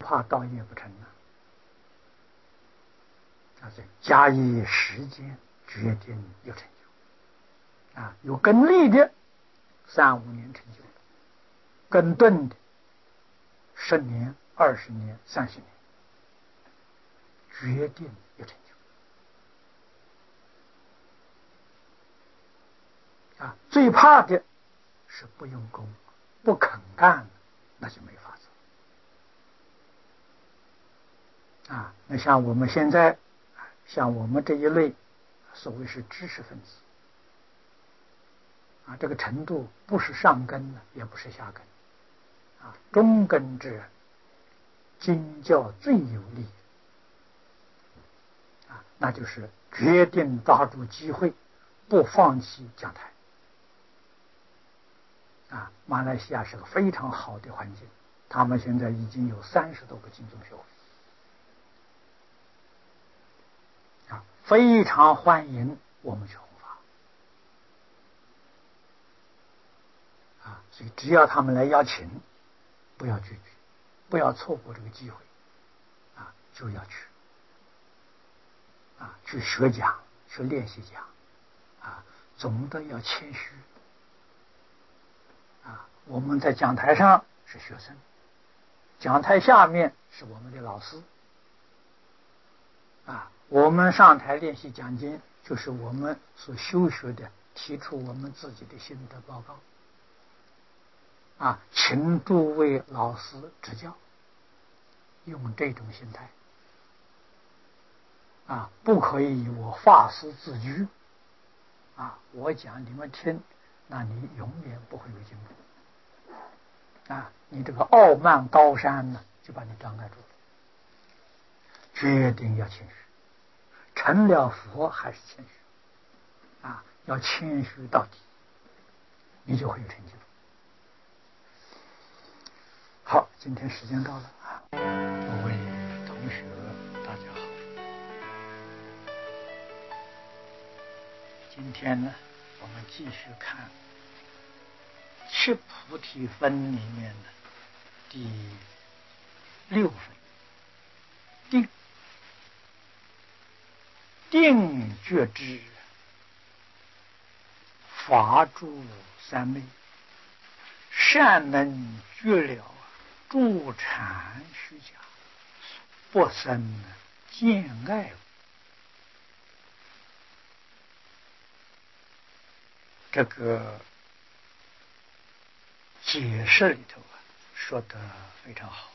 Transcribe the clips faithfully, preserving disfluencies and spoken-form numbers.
怕道业不成呢。啊，这假以时间决定有成就。啊，有根力的三五年成就，根钝的十年、二十年、三十年，决定有成就。啊，最怕的是不用功、不肯干，那就没法子。啊，那像我们现在，像我们这一类，所谓是知识分子，啊，这个程度不是上根呢，也不是下根，啊，中根之人，经教最有力，啊，那就是决定抓住机会，不放弃讲台。啊，马来西亚是个非常好的环境，他们现在已经有三十多个经宗学会，啊，非常欢迎我们去弘法。啊，所以只要他们来邀请，不要拒绝，不要错过这个机会，啊，就要去，啊，去学讲，去练习讲，啊，总的要谦虚。啊，我们在讲台上是学生，讲台下面是我们的老师。啊，我们上台练习讲经，就是我们所修学的，提出我们自己的心得报告。啊，请诸位老师指教，用这种心态。啊，不可以以我法师自居。啊，我讲你们听，那你永远不会有进步。啊，你这个傲慢高山呢，就把你障碍住了。决定要谦虚，成了佛还是谦虚。啊，要谦虚到底，你就会有成就。好，今天时间到了啊，各位同学大家好。今天呢，我们继续看七菩提分里面的第六分，定。定觉知，法住三昧，善能觉了助禅虚假，不生见爱。这个解释里头啊，说得非常好。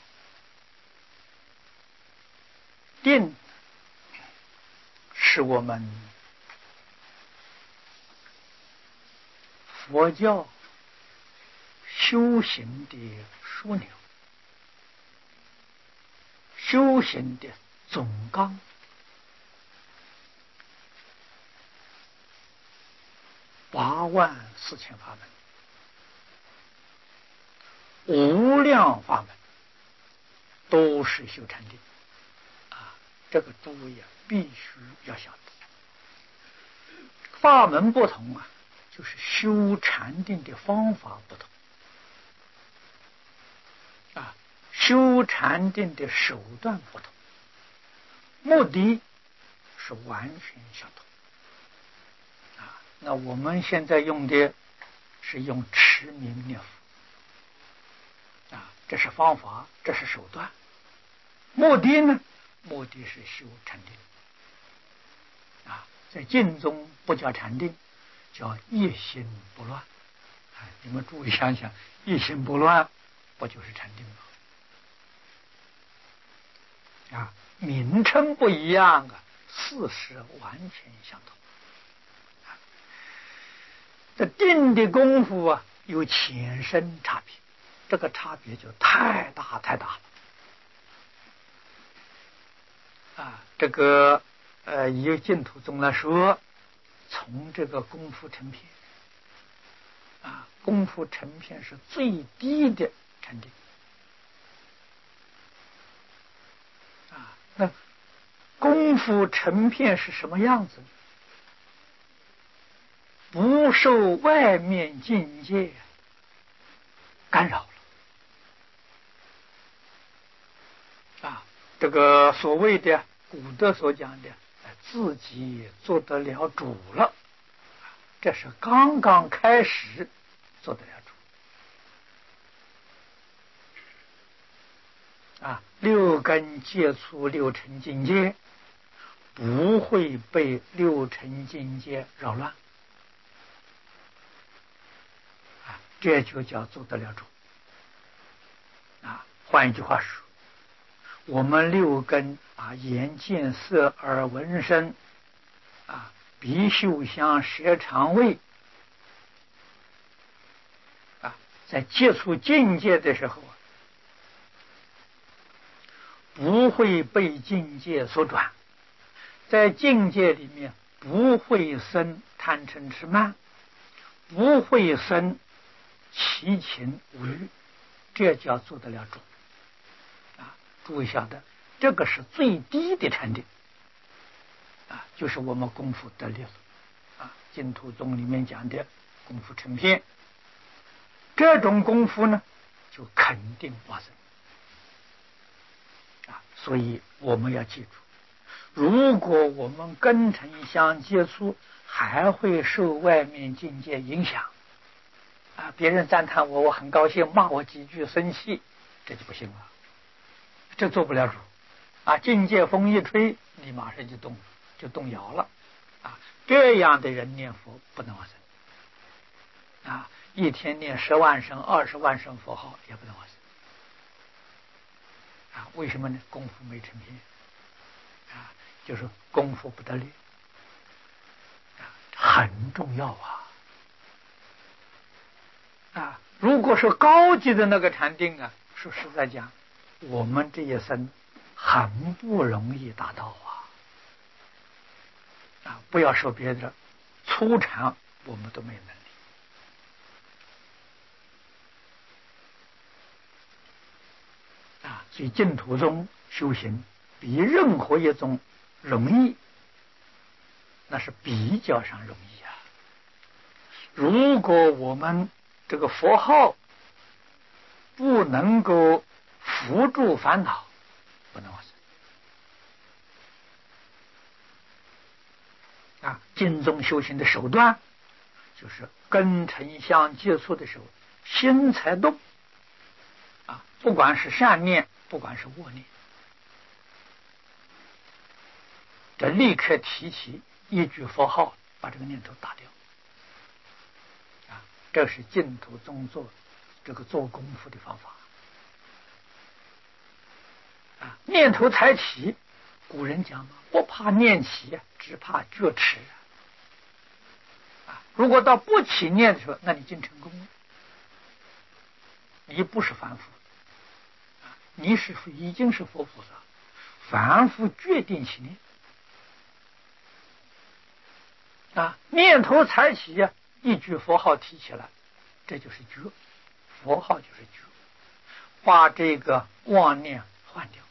定是我们佛教修行的枢纽，修行的总纲。八万四千法门，无量法门，都是修禅定。啊，这个诸位啊，必须要晓得。法门不同啊，就是修禅定的方法不同。啊，修禅定的手段不同，目的是完全相同。啊，那我们现在用的是用持名念佛。啊，这是方法，这是手段。目的呢？目的是修禅定。啊，在净宗不叫禅定，叫一心不乱。啊，你们注意想想，一心不乱，不就是禅定吗？啊，名称不一样啊，事实完全相同。啊，这定的功夫啊，有浅深差别，这个差别就太大太大了。啊，这个呃，以净土宗来说，从这个功夫成片，啊，功夫成片是最低的禅定。啊，那功夫成片是什么样子？不受外面境界干扰了。 这个所谓的古德所讲的自己做得了主了，这是刚刚开始做得了主啊。六根接触六尘境界，不会被六尘境界扰乱啊，这就叫做得了主啊。换一句话说，我们六根啊，眼见色耳闻声啊，鼻嗅香舌尝味啊，在接触境界的时候，不会被境界所转，在境界里面不会生贪嗔痴慢，不会生七情五欲，这叫做得了主啊！诸位晓得，这个是最低的禅定啊，就是我们功夫得力了啊。净土宗里面讲的功夫成片，这种功夫呢，就肯定发生啊。所以我们要记住，如果我们根尘相接触，还会受外面境界影响啊，别人赞叹我，我很高兴；骂我几句，生气，这就不行了，这做不了主啊！境界风一吹，你马上就动，就动摇了啊！这样的人念佛不能往生啊！一天念十万声、二十万声佛号也不能往生啊！为什么呢？功夫没成片啊，就是功夫不得力啊，很重要啊！啊，如果是高级的那个禅定啊，说实在讲，我们这一生很不容易达到啊！啊，不要说别的，初禅我们都没有能力啊。所以净土宗修行比任何一种容易，那是比较上容易啊。如果我们这个佛号不能够扶助烦恼，不能往生啊。净宗修行的手段就是跟尘相接触的时候，心才动啊，不管是善念，不管是恶念，这立刻提起一句佛号，把这个念头打掉啊。这是净土宗做这个做功夫的方法啊。念头才起，古人讲嘛，不怕念起，只怕觉迟啊。如果到不起念的时候，那你进成功了，你不是凡夫啊，你是已经是佛菩萨。凡夫决定起念啊，念头才起呀，一句佛号提起来，这就是觉，佛号就是觉，把这个妄念换掉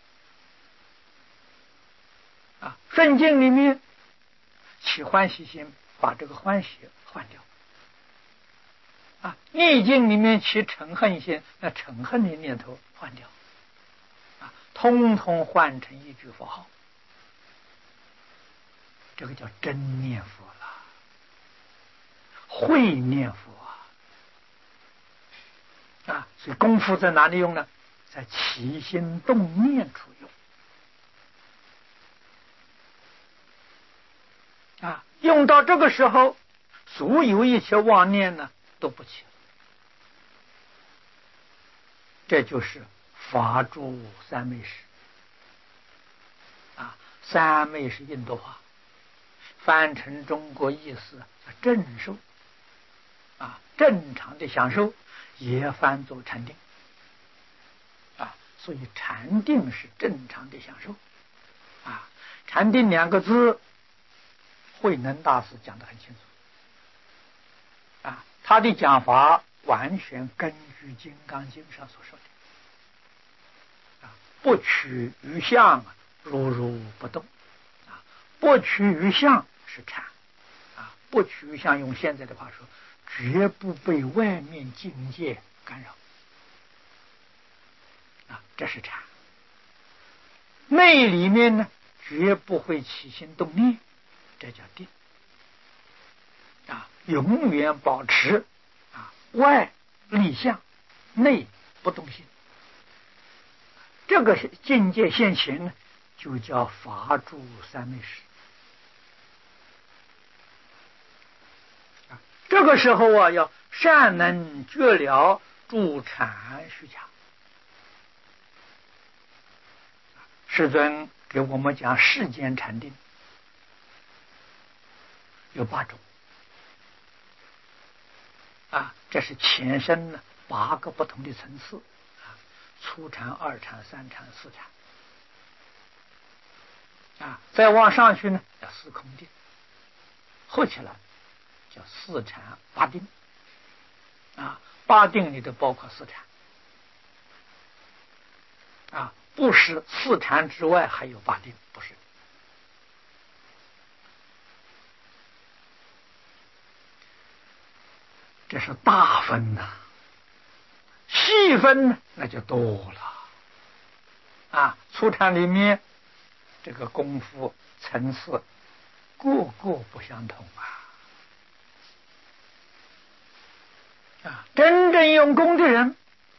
啊。圣经里面起欢喜心，把这个欢喜换掉啊。逆境里面起嗔恨心，那嗔恨的念头换掉啊，通通换成一句佛号，这个叫真念佛了，会念佛啊！啊，所以功夫在哪里用呢？在起心动念处用啊！用到这个时候，所有一切妄念呢都不起了，这就是法住三昧时啊！三昧是印度话，翻成中国意思正受啊，正常的享受，也翻作禅定啊。所以禅定是正常的享受啊。禅定两个字，慧能大师讲得很清楚啊，他的讲法完全根据《金刚经》上所说的啊，不取于相，如如不动啊，不取于相是禅啊，不取于相用现在的话说，绝不被外面境界干扰啊，这是禅内里面呢绝不会起心动念，这叫定啊，永远保持啊外立相，内不动心。这个境界现前呢，就叫法住三昧时。这个时候啊，要善能觉了助禅虚假。世尊给我们讲世间禅定有八种啊，这是前身呢八个不同的层次啊，初禅、二禅、三禅、四禅啊，再往上去呢叫四空定，合起来叫四禅八定啊，八定里头包括四禅啊，不是四禅之外还有八定，不是。这是大分呐、啊，细分呢那就多了啊。初禅里面这个功夫层次个个不相同啊啊！真正用功的人，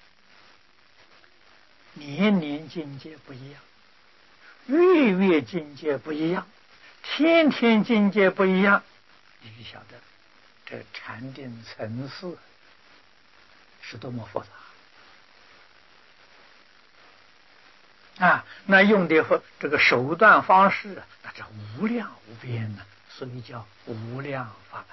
年年境界不一样，月月境界不一样，天天境界不一样，你就晓得这禅定层次是多么复杂啊！那用的这个手段方式，那这无量无边呢，所以叫无量法门。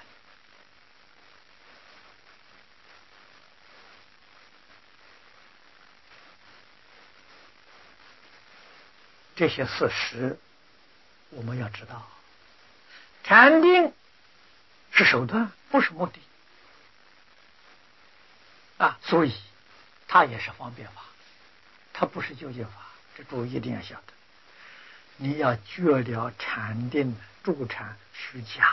这些事实我们要知道，禅定是手段，不是目的啊，所以它也是方便法，它不是究竟法。这诸位一定要晓得，你要觉了禅定助禅虚假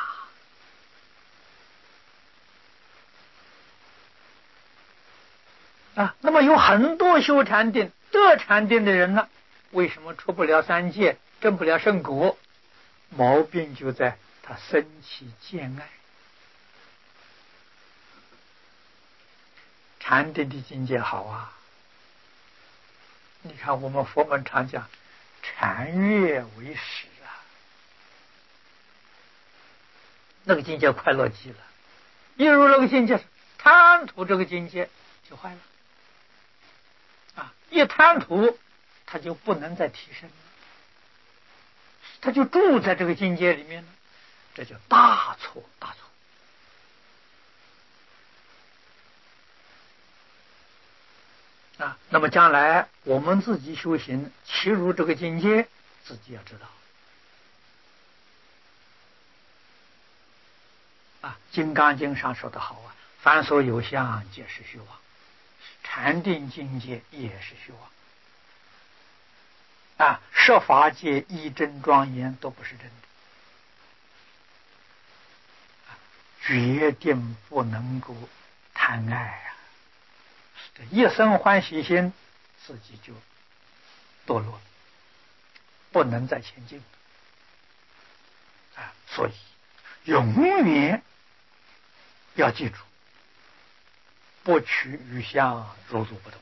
啊。那么有很多修禅定得禅定的人呢，为什么出不了三界，证不了圣果？毛病就在他生起见爱。禅定的境界好啊，你看我们佛门常讲禅悦为始啊，那个境界快乐极了。一入那个境界，贪图这个境界就坏了啊！一贪图，他就不能再提升了，他就住在这个境界里面了，这叫大错大错。啊，那么将来我们自己修行，切入这个境界，自己要知道。啊，《金刚经》上说的好啊，凡所有相，皆是虚妄。禅定境界也是虚妄。啊，设法界一真庄严都不是真的，啊，决定不能够贪爱啊。这一生欢喜心，自己就堕落了，不能再前进啊！所以永远要记住，不取于相，如如不动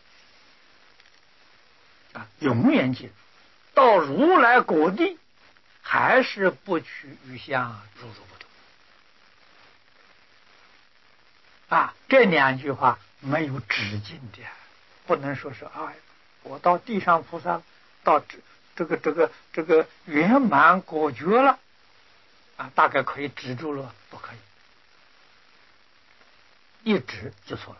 啊！永远记住，到如来果地，还是不取于相，如如不动啊！这两句话没有止境的，不能说是啊，我到地上菩萨，到这这个这个这个圆满果觉了啊，大概可以止住了，不可以，一止就错了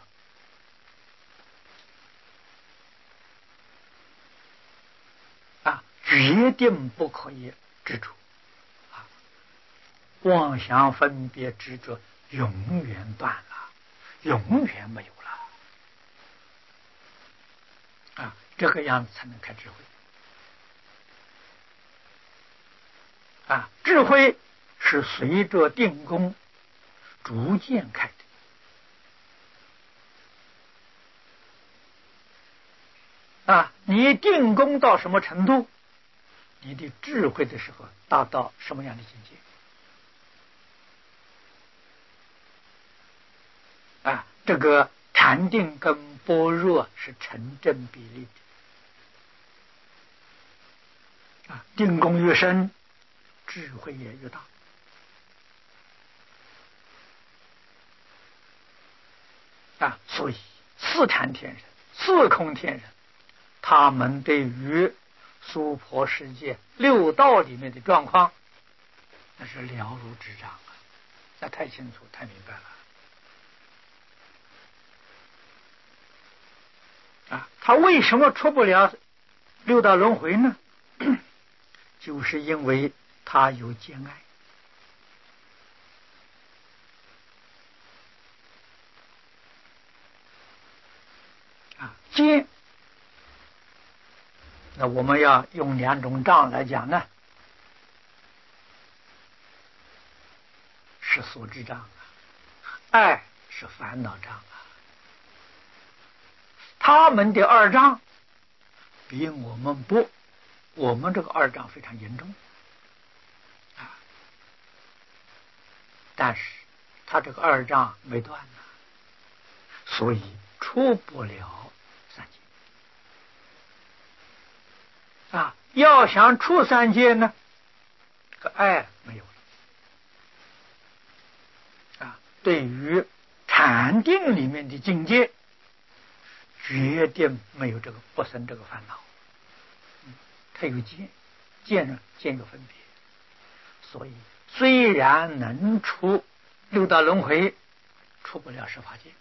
啊，决定不可以止住啊，妄想分别执着永远断了，永远没有了。啊，这个样子才能开智慧啊！智慧是随着定功逐渐开的啊！你定功到什么程度， 你的智慧的时候达到什么样的境界啊？这个禅定跟般若是成正比例的啊，定功越深，智慧也越大啊。所以四禅天人、四空天人，他们对于娑婆世界六道里面的状况，那是了如指掌啊，那太清楚、太明白了啊。他为什么出不了六道轮回呢？就是因为他有见爱啊，见。那我们要用两种障来讲呢，是所知障啊，爱是烦恼障啊。他们的二障比我们不，我们这个二障非常严重啊，但是他这个二障没断呢，所以出不了三界啊。要想出三界呢，这个爱没有了啊。对于禅定里面的境界，绝对没有这个不生这个烦恼。嗯，它有见，见呢见有分别，所以虽然能出六道轮回，出不了十法界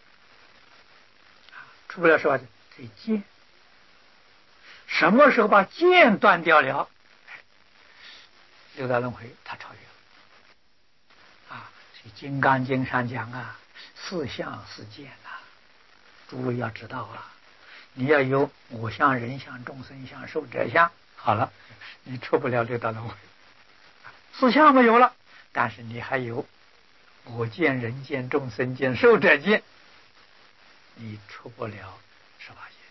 啊，出不了十法界，可以见。什么时候把见断掉了，六道轮回他超越了啊。所以《金刚经》上讲啊，四相四见啊，诸位要知道啊，你要有我相、人相、众生相、寿者相，好了，你出不了六道轮回。四相没有了，但是你还有我见、人见、众生见、寿者见，你出不了十法界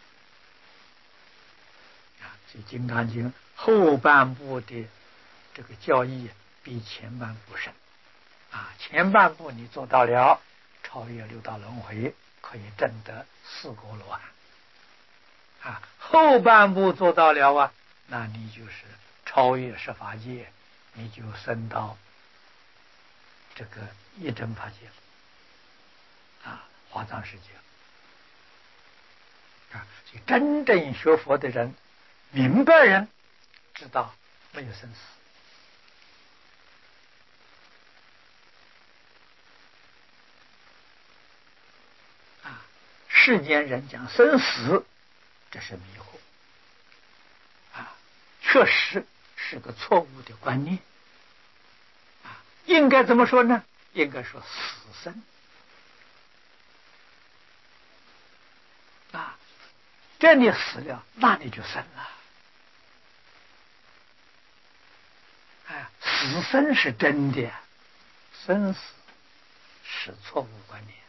啊。所以《金刚经》后半部的这个教义比前半部深啊。前半部你做到了超越六道轮回，可以证得四果罗汉啊。后半部做到了啊，那你就是超越十法界，你就升到这个一真法界了啊，华藏世界啊。所以真正学佛的人，明白人知道没有生死啊。世间人讲生死，这是迷惑啊，确实是个错误的观念啊。应该怎么说呢？应该说死生啊，这你死了，那你就生了。哎，死生是真的，生死是错误观念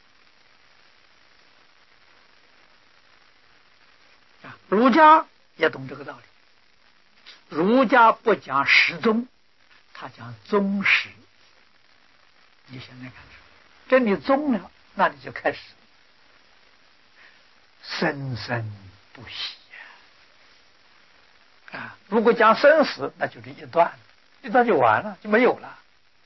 啊。儒家也懂这个道理，儒家不讲始终，他讲终始。你现在看，这你终了，那你就开始生生不息呀！啊，如果讲生死，那就是一段，一段就完了，就没有了。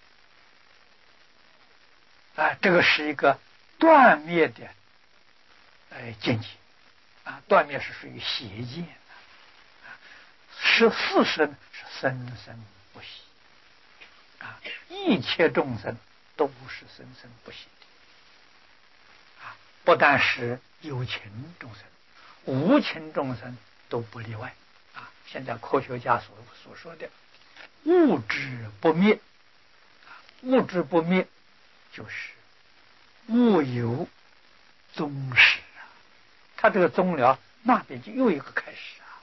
啊，这个是一个断灭的呃见解啊，断灭是属于邪见啊，是四生是生生不息啊，一切众生都是生生不息的啊，不但是有情众生，无情众生都不例外啊。现在科学家所所说的物质不灭，物质不灭就是物有终始啊。他这个终了，那边就又一个开始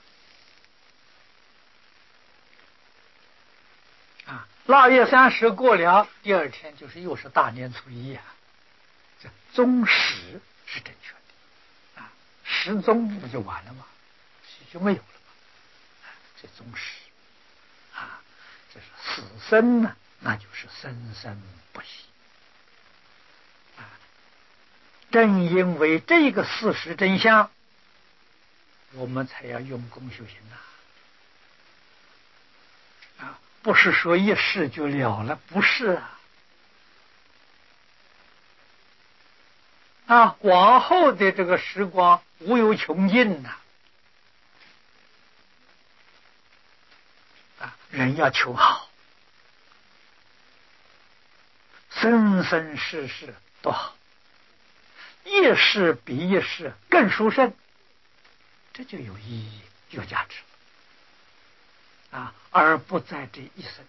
啊。啊，腊月三十过了，第二天就是又是大年初一啊。这终始是正确的啊，始终不就完了吗？就没有了嘛。这终始。 这是死生呢，那就是生生不息。啊，正因为这个事实真相，我们才要用功修行呐。啊，不是说一世就了了，不是啊。啊，往后的这个时光无有穷尽呐！啊，人要求好，生生世世都好，一世比一世更殊胜，这就有意义、有价值啊，而不在这一生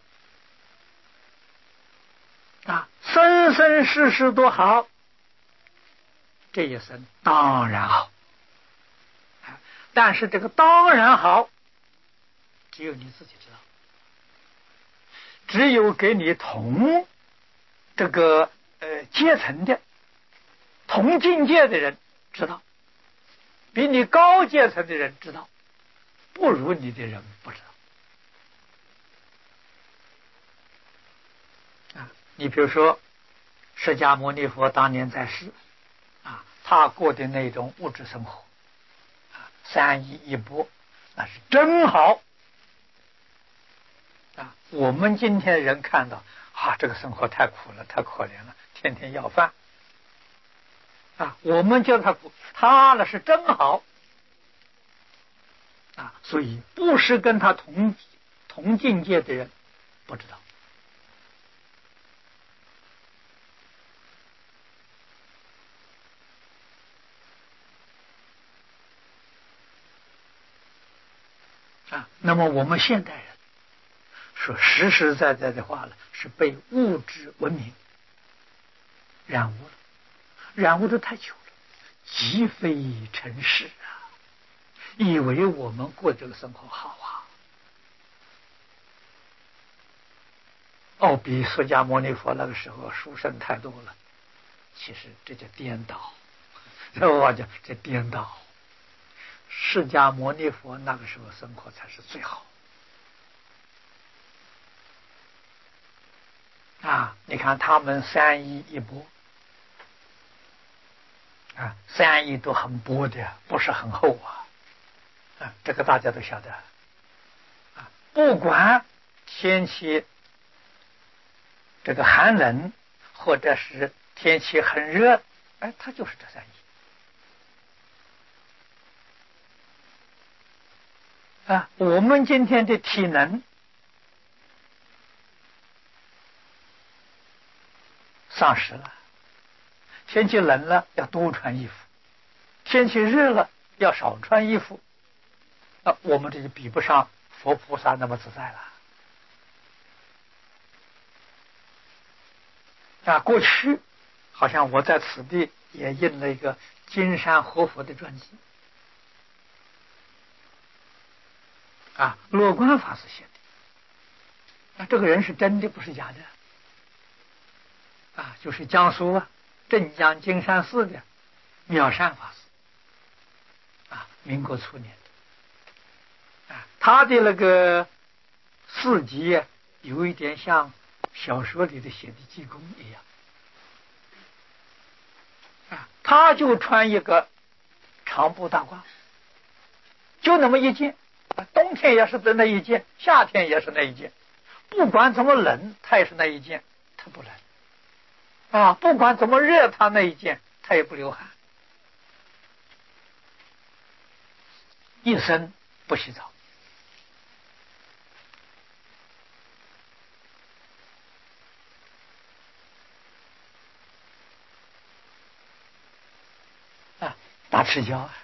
啊，生生世世都好。这一生当然好，但是这个当然好，只有你自己知道，只有给你同这个呃阶层的、同境界的人知道，比你高阶层的人知道，不如你的人不知道。啊，你比如说，释迦牟尼佛当年在世。啊，他过的那种物质生活，啊，三衣一钵，那是真好啊！我们今天人看到啊，这个生活太苦了，太可怜了，天天要饭啊，我们叫他苦，他那是真好啊！所以不是跟他同同境界的人不知道。啊，那么我们现代人说实实在在的话呢，是被物质文明染污了，染污的太久了，积非成是啊！以为我们过这个生活好啊，哦，比释迦牟尼佛那个时候殊胜太多了。其实这叫颠倒，这我讲这颠倒。释迦牟尼佛那个时候生活才是最好啊！你看他们三衣一钵啊，三衣都很薄的，不是很厚啊，啊，这个大家都晓得啊。不管天气这个寒冷，或者是天气很热，哎，他就是这三衣。啊，我们今天的体能丧失了，天气冷了要多穿衣服，天气热了要少穿衣服，啊，我们这就比不上佛菩萨那么自在了。啊，过去好像我在此地也印了一个金山活佛的传记，啊，罗观法师写的，啊，这个人是真的，不是假的。啊，就是江苏啊镇江金山寺的妙善法师，啊，民国初年的，啊，他的那个事迹啊，有一点像小说里的写的济公一样，啊，他就穿一个长布大褂，就那么一件，啊，冬天也是那一件，夏天也是那一件，不管怎么冷，他也是那一件，他不冷。啊，不管怎么热，他那一件他也不流汗，一生不洗澡。啊，大赤脚啊！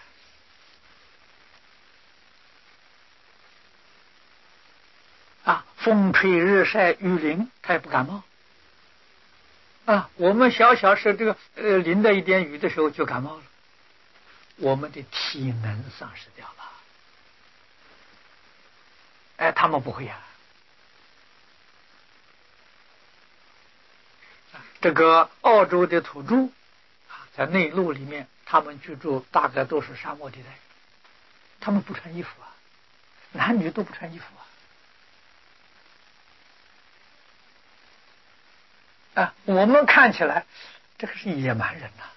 啊，风吹日晒雨淋，他也不感冒。啊，我们小小是这个呃淋了一点雨的时候就感冒了，我们的体能丧失掉了。哎，他们不会呀、啊。这个澳洲的土著啊，在内陆里面，他们居住大概都是沙漠地带，他们不穿衣服啊，男女都不穿衣服啊。 啊，我们看起来这个是野蛮人呐、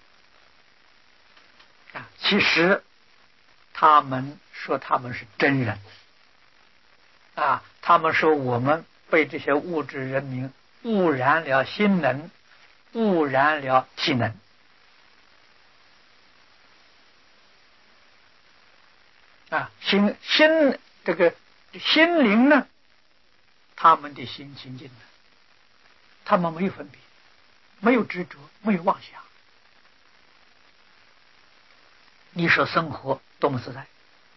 啊，啊，其实他们说他们是真人，啊，他们说我们被这些物质人民污染了心能，污染了体能。啊，心心这个心灵呢，他们的心清净的，他们没有分别，没有执着，没有妄想。你说生活多么自在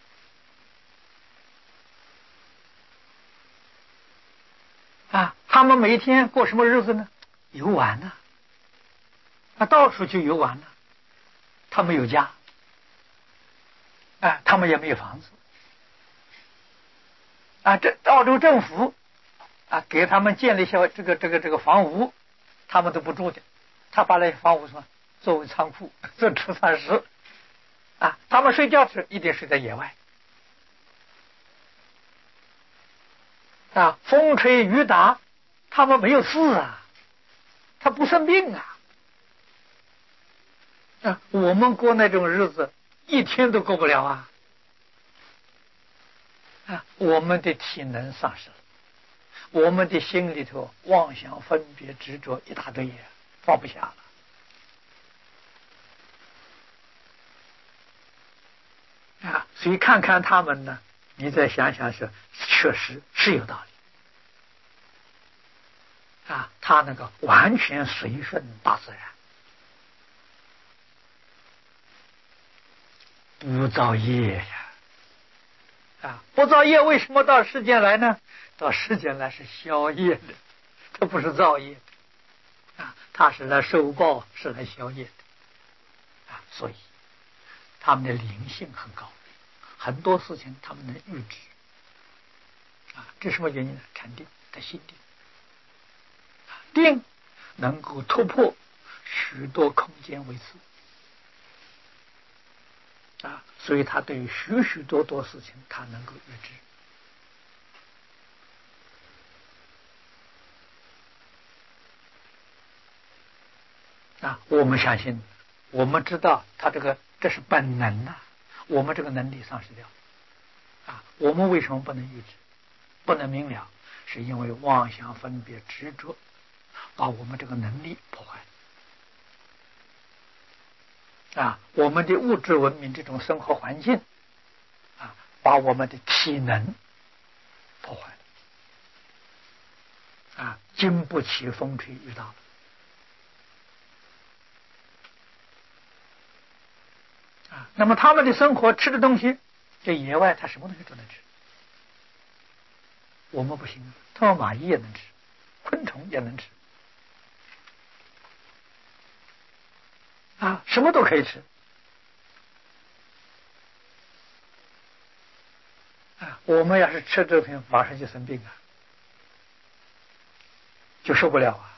啊！他们每一天过什么日子呢？游玩呢、啊，到处去游玩呢、啊。他们有家，啊，他们也没有房子，啊，这澳洲政府啊给他们建了一些这个这个这个房屋，他们都不住的，他把那些房屋什么作为仓库做储藏室，啊，他们睡觉时一定睡在野外，啊，风吹雨打，他们没有事啊，他不生病啊，啊，我们过那种日子一天都过不了啊，啊，我们的体能丧失了，我们的心里头妄想分别执着一大堆，放不下了。啊，所以看看他们呢，你再想想是，确实是有道理。啊，他那个完全随顺大自然，不造业呀。啊，不造业为什么到世间来呢？到世间来是消业的，他不是造业的。啊，他是来受报，是来消业的。啊，所以他们的灵性很高。很多事情他们能预知，啊，这什么原因呢？禅定，他心定，定能够突破许多空间维次，啊，所以他对于许许多多事情他能够预知，啊，我们相信，我们知道他这个这是本能啊，我们这个能力丧失掉，啊，我们为什么不能预知，不能明了？是因为妄想分别执着，把我们这个能力破坏。啊，我们的物质文明这种生活环境，啊，把我们的体能破坏了，啊，经不起风吹雨打了。啊，那么他们的生活吃的东西，在野外他什么东西都能吃，我们不行，他们蚂蚁也能吃，昆虫也能吃，啊，什么都可以吃。啊，我们要是吃这瓶，马上就生病啊，就受不了啊。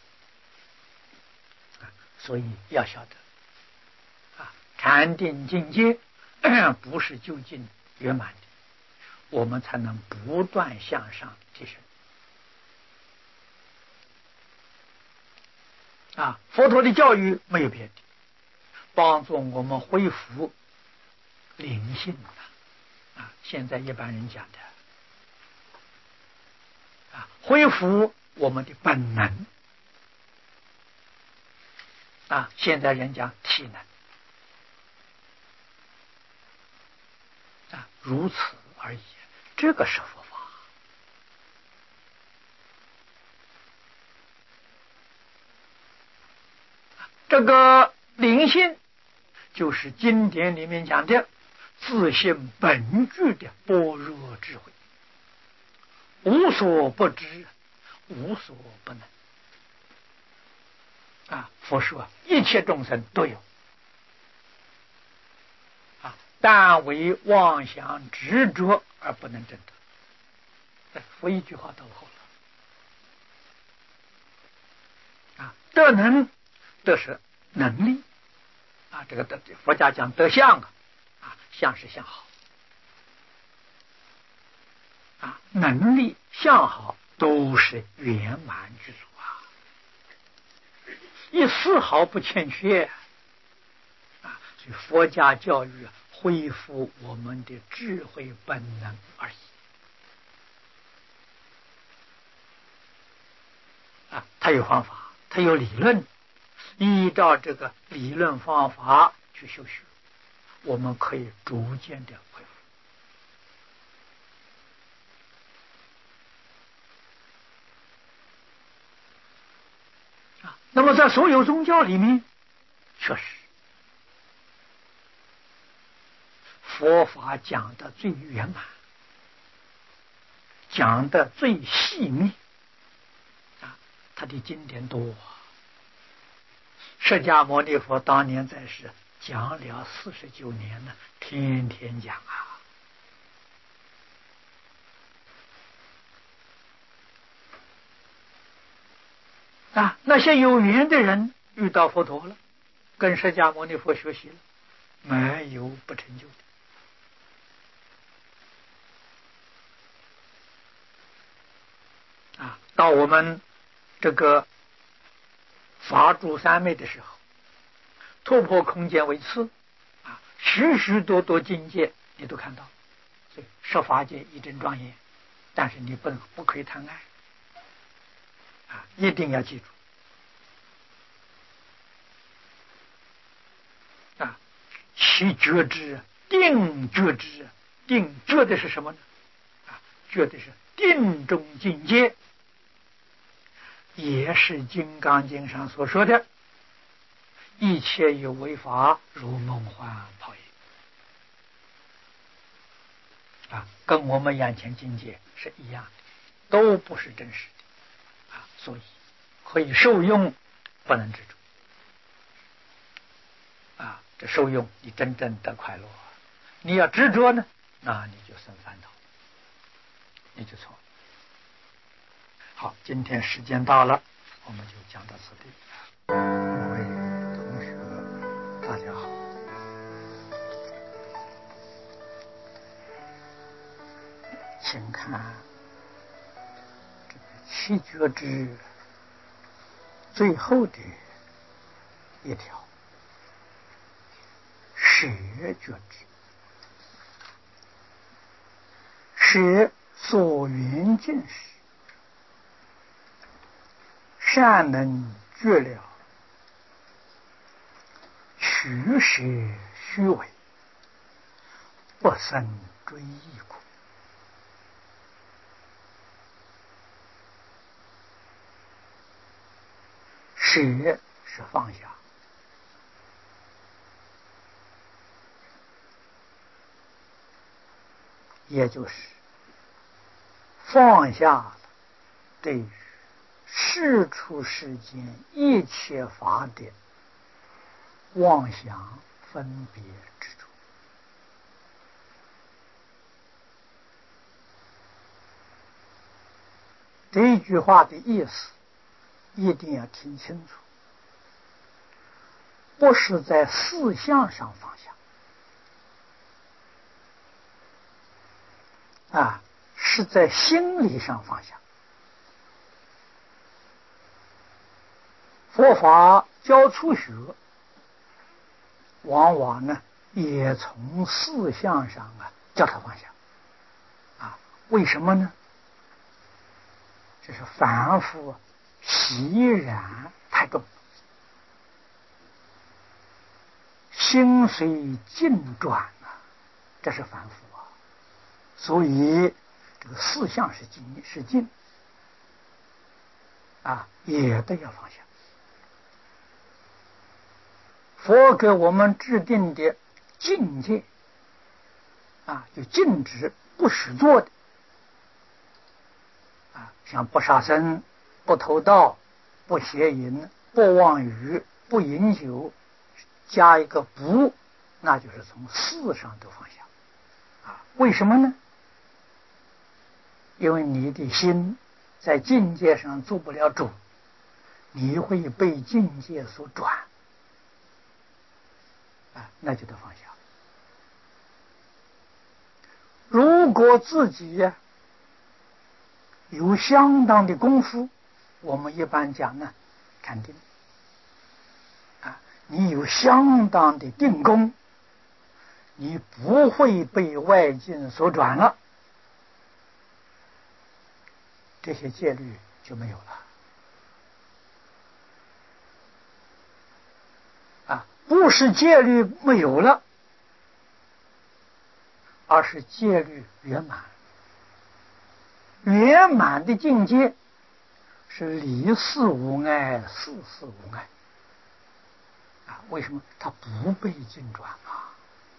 啊，所以要晓得，啊，禅定境界不是究竟圆满的，我们才能不断向上提升。啊，佛陀的教育没有别的，帮助我们恢复灵性啊。啊，现在一般人讲的啊，恢复我们的本能啊，现在人讲体能啊，如此而已。这个是佛法。这个灵性就是经典里面讲的自性本具的般若智慧，无所不知，无所不能。啊，佛说一切众生都有，啊，但为妄想执着而不能证得。佛一句话道破了。啊，德能，德是能力啊，这个德佛家讲德相啊，啊，相是相好啊，能力相好都是圆满具足啊。 一丝毫不欠缺啊！所以佛家教育啊，恢复我们的智慧本能而已啊！它有方法，它有理论，依照这个理论方法去修学，我们可以逐渐的恢复啊。那么在所有宗教里面，确实佛法讲的最圆满，讲的最细密啊，他的经典多。释迦牟尼佛当年在世讲了四十九年呢，天天讲啊。啊，那些有缘的人遇到佛陀了，跟释迦牟尼佛学习了，没有不成就的。啊，到我们这个法住三昧的时候，突破空间为次啊，许许多多境界你都看到，所以十法界一真庄严，但是你不能不可以贪爱啊，一定要记住啊，其觉知定觉知，定觉的是什么呢？啊，觉的是定中境界，也是《金刚经》上所说的一切有为法如梦幻泡影啊，跟我们眼前境界是一样的，都不是真实的啊，所以可以受用，不能执着啊，这受用你真正得快乐，你要执着呢，那你就生烦恼，你就错了。好，今天时间到了，我们就讲到此地。各位同学大家好，请看这个七觉支最后的一条，舍觉支，舍所缘境时，善能觉了，取舍虚伪，不生追忆苦。舍是放下，也就是放下了对于世出世间一切法的妄想分别之处。这一句话的意思一定要听清楚，不是在思想上放下啊，是在心理上放下。佛法教初学，往往呢也从思想上啊教他放下啊，为什么呢？这是凡夫习染太重，心随境转啊，这是凡夫啊，所以这个思想是境是境啊，也都要放下。佛给我们制定的境界啊，就禁止不许做的啊，像不杀生、不偷盗、不邪淫、不妄语、不饮酒，加一个不，那就是从事上都放下啊。为什么呢？因为你的心在境界上做不了主，你会被境界所转啊，那就得放下。如果自己呀、有相当的功夫，我们一般讲呢，禅定你有相当的定功，你不会被外境所转了，这些戒律就没有了。啊，不是戒律没有了，而是戒律圆满。圆满的境界是离事无碍，事事无碍。啊，为什么？它不被境转啊！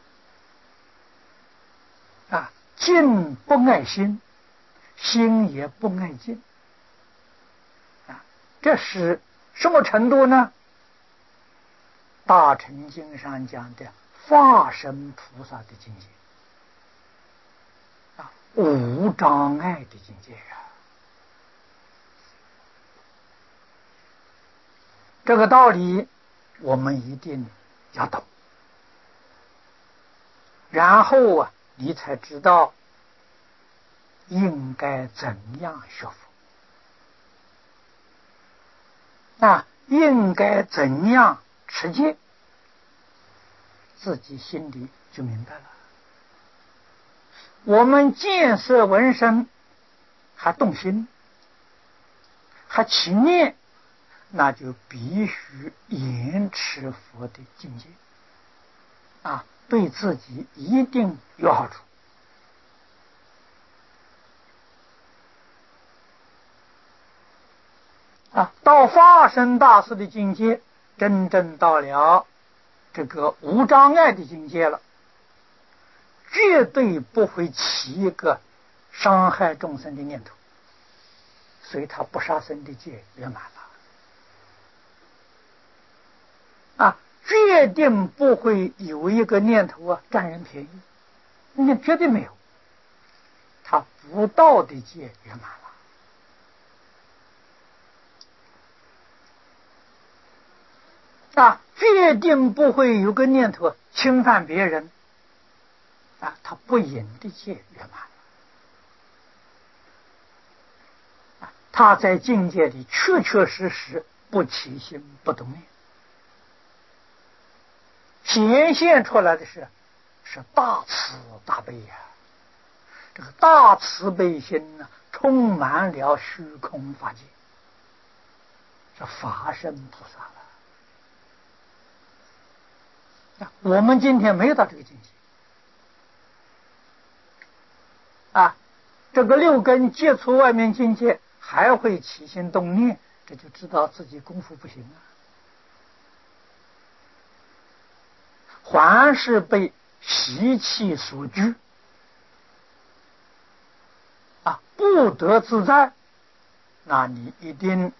啊，境不爱心，心也不爱境。啊，这是什么程度呢？大乘经上讲的化身菩萨的境界。啊，无障碍的境界呀、啊！这个道理我们一定要懂，然后啊，你才知道应该怎样学佛，啊，应该怎样持戒，自己心里就明白了。我们见色闻声还动心，还起念，那就必须严持佛的境界，啊，对自己一定有好处。啊，到化身大士的境界，真正到了这个无障碍的境界了，绝对不会起一个伤害众生的念头，所以他不杀生的戒圆满了。啊，决定不会有一个念头啊占人便宜，那绝对没有，他不道的戒圆满了。啊，决定不会有个念头侵犯别人，啊，他不淫的戒圆满了。啊，他在境界里确确实实不起心不动念，显现出来的是是大慈大悲呀、啊！这个大慈悲心呢，充满了虚空法界，是法身菩萨了。我们今天没有到这个境界啊，这个六根接触外面境界还会起心动念，这就知道自己功夫不行了。还是被习气所拘啊，不得自在，那你一定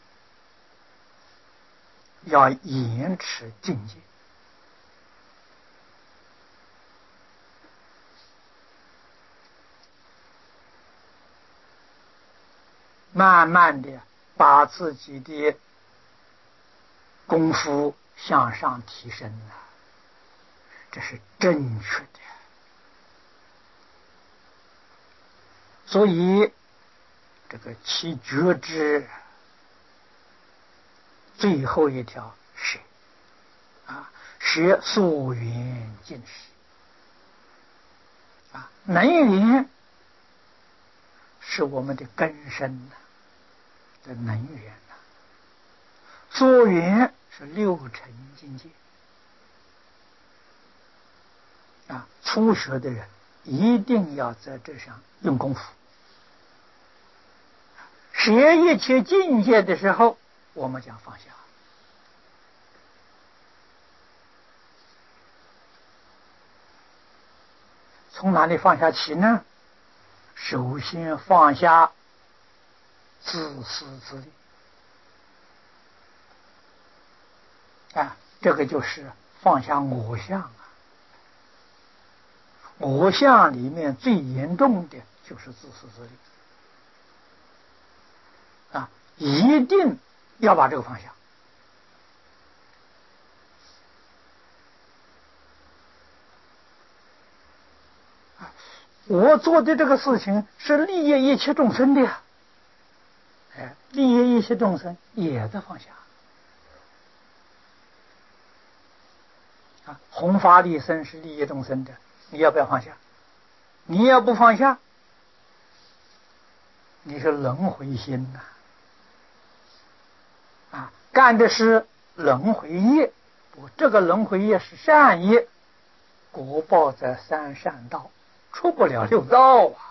要严持境界。慢慢的把自己的功夫向上提升了，这是正确的。所以这个其觉知最后一条是啊，学所缘尽实啊，能缘是我们的根深呐，的能缘呐，所缘是六尘境界啊。初学的人一定要在这上用功夫。学一切境界的时候，我们讲放下。从哪里放下起呢？首先放下自私自利啊，这个就是放下我相啊。我相里面最严重的就是自私自利啊，一定要把这个放下。我做的这个事情是利益一切众生的呀，哎，利益一切众生也在放下啊，弘法利生是利益众生的，你要不要放下？你要不放下，你是轮回心呐！啊，干的是轮回业，这个轮回业是善业，果报在三善道，出不了六道啊！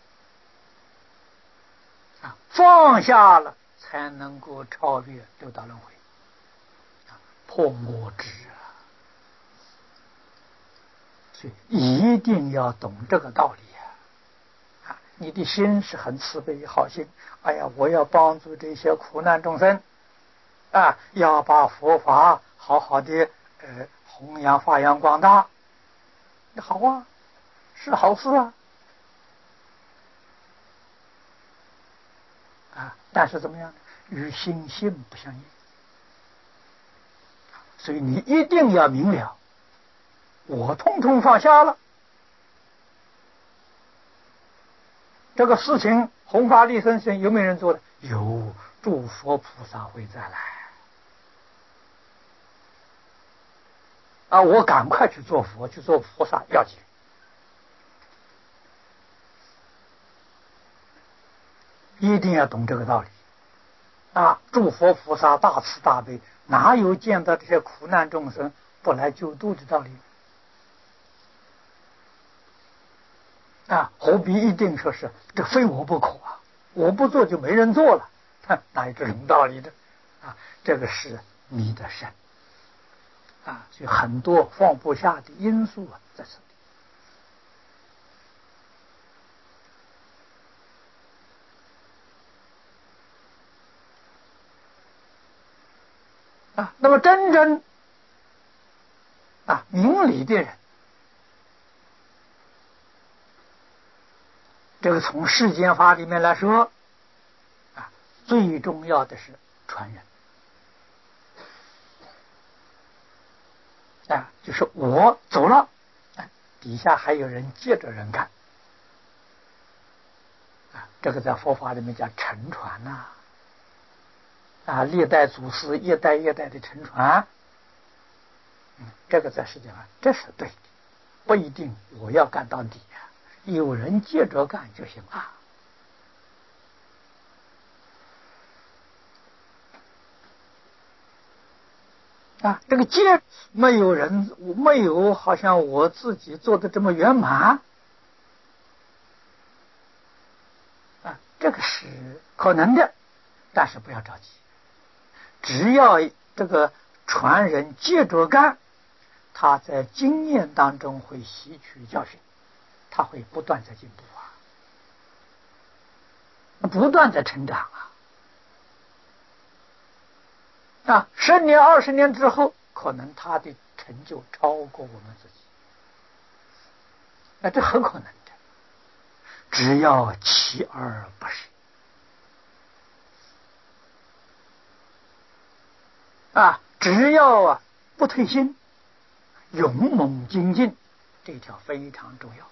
啊，放下了才能够超越六道轮回，啊，破我执啊！所以一定要懂这个道理啊！啊，你的心是很慈悲好心，哎呀，我要帮助这些苦难众生啊，要把佛法好好的呃弘扬发扬光大，好啊，是好事啊！啊，但是怎么样呢？与心性不相应，所以你一定要明了，我通通放下了，这个事情弘法利生事有没有人做的？有，诸佛菩萨会再来啊！我赶快去做佛，去做菩萨要紧。一定要懂这个道理啊！诸佛菩萨大慈大悲，哪有见到这些苦难众生不来救度的道理啊？何必一定说是这非我不可啊？我不做就没人做了，哼，哪有这种道理的啊？这个是迷得深啊！所以很多放不下的因素啊，在这里。啊，那么真正啊明理的人，这个从世间法里面来说啊，最重要的是传人啊，就是我走了，啊，底下还有人接着人干啊，这个在佛法里面叫承传呐。啊，历代祖师一代一代的承传，嗯，这个在世界上这是对的，不一定我要干到底啊，有人接着干就行了。啊，这个接没有人没有，好像我自己做的这么圆满啊，这个是可能的，但是不要着急。只要这个传人接着干，他在经验当中会吸取教训，他会不断在进步啊，不断在成长啊啊！十年、二十年之后，可能他的成就超过我们自己，那这很可能的。只要锲而不舍啊，只要啊不退心，勇猛精进，这条非常重要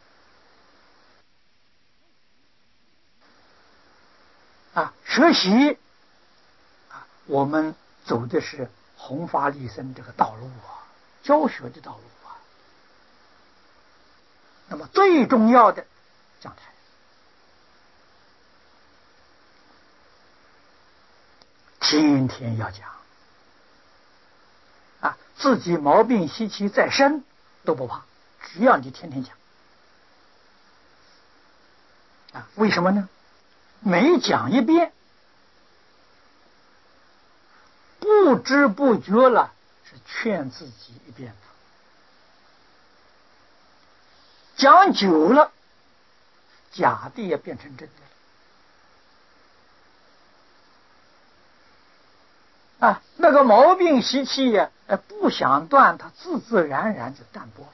啊。学习啊，我们走的是弘法利生这个道路啊，教学的道路啊。那么最重要的讲台，天天要讲啊，自己毛病习气再深都不怕，只要你天天讲啊。为什么呢？每讲一遍，不知不觉了是劝自己一遍，讲久了，假的也变成真的了啊。那个毛病习气呀，不想断，它自自然然就淡薄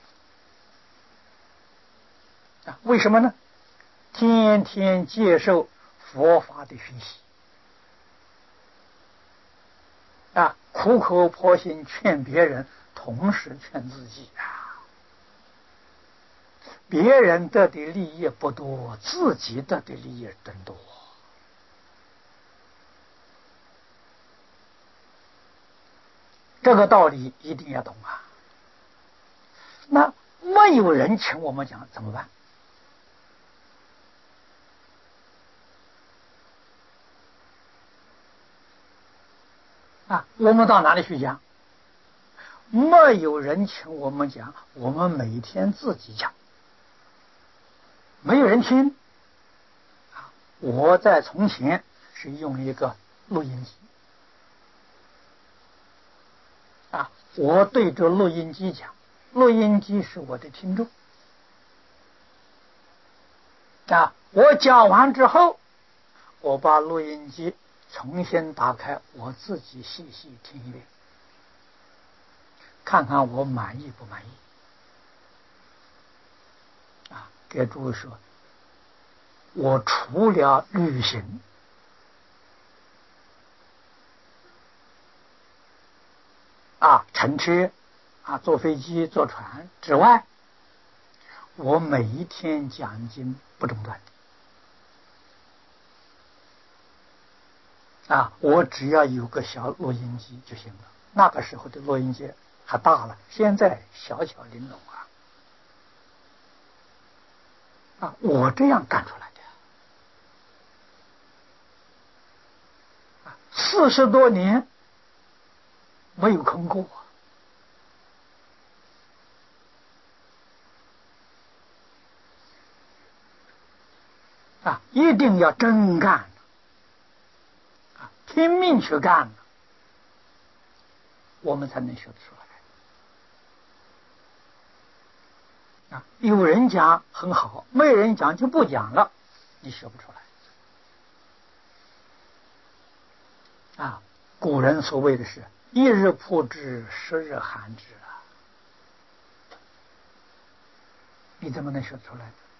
了啊。为什么呢？天天接受佛法的讯息啊，苦口婆心劝别人，同时劝自己啊。别人得的利益不多，自己得的利益更多。这个道理一定要懂啊！ 那没有人请我们讲怎么办？啊，我们到哪里去讲？没有人请我们讲，我们每天自己讲，没有人听。我在从前是用一个录音机啊，我对着录音机讲，录音机是我的听众啊。我讲完之后，我把录音机重新打开，我自己细细听一遍，看看我满意不满意啊。给诸位说，我除了旅行啊，乘车啊，坐飞机、坐船之外，我每一天讲经不中断啊。我只要有个小录音机就行了。那个时候的录音机还大了，现在小巧玲珑啊。啊，我这样干出来的啊，四十多年没有空过啊，一定要真干啊，拼命去干，我们才能学得出来啊。有人讲很好，没有人讲就不讲了，你学不出来啊。古人所谓的是一日曝之，十日寒之啊，你怎么能学得出来？